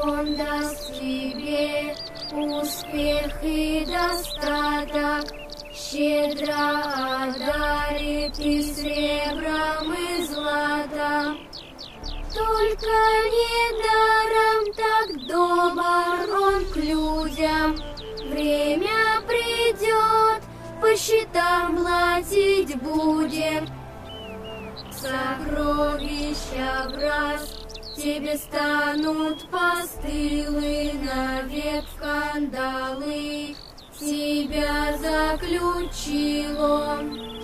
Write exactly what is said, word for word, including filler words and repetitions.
Он даст тебе успех и достаток, щедро одарит и сребром, и златом. Только недаром так добр он к людям. Время придет, по счетам платить будем. Сокровища враз тебе станут постылы, навек в кандалы тебя заключил он.